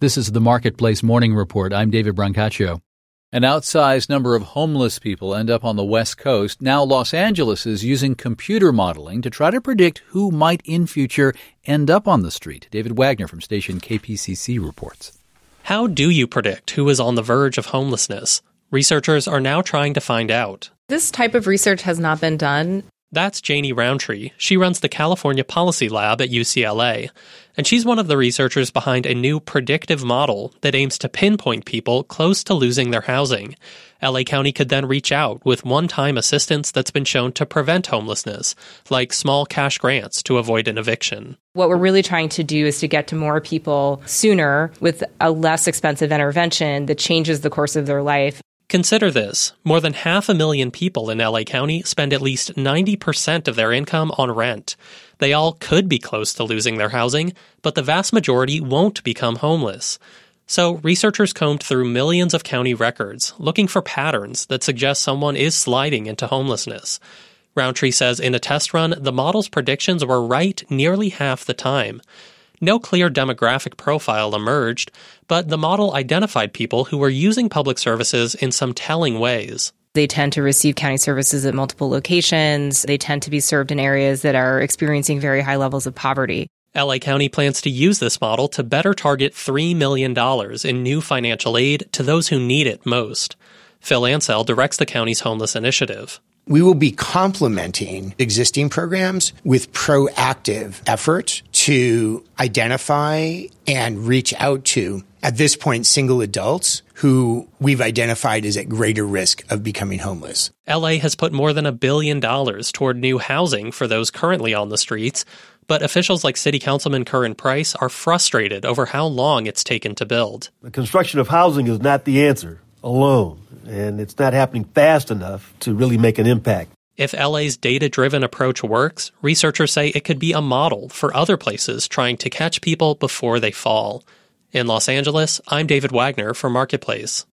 This is the Marketplace Morning Report. I'm David Brancaccio. An outsized number of homeless people end up on the West Coast. Now Los Angeles is using computer modeling to try to predict who might in future end up on the street. David Wagner from station KPCC reports. How do you predict who is on the verge of homelessness? Researchers are now trying to find out. This type of research has not been done. That's Janie Roundtree. She runs the California Policy Lab at UCLA, and she's one of the researchers behind a new predictive model that aims to pinpoint people close to losing their housing. LA County could then reach out with one-time assistance that's been shown to prevent homelessness, like small cash grants to avoid an eviction. What we're really trying to do is to get to more people sooner with a less expensive intervention that changes the course of their life. Consider this. More than 500,000 people in LA County spend at least 90% of their income on rent. They all could be close to losing their housing, but the vast majority won't become homeless. So researchers combed through millions of county records, looking for patterns that suggest someone is sliding into homelessness. Roundtree says in a test run, the model's predictions were right nearly half the time. No clear demographic profile emerged, but the model identified people who were using public services in some telling ways. They tend to receive county services at multiple locations. They tend to be served in areas that are experiencing very high levels of poverty. LA County plans to use this model to better target $3 million in new financial aid to those who need it most. Phil Ansell directs the county's homeless initiative. We will be complementing existing programs with proactive efforts to identify and reach out to, at this point, single adults who we've identified as at greater risk of becoming homeless. LA has put more than $1 billion toward new housing for those currently on the streets, but officials like City Councilman Curran Price are frustrated over how long it's taken to build. The construction of housing is not the answer alone, and it's not happening fast enough to really make an impact. If LA's data-driven approach works, researchers say it could be a model for other places trying to catch people before they fall. In Los Angeles, I'm David Wagner for Marketplace.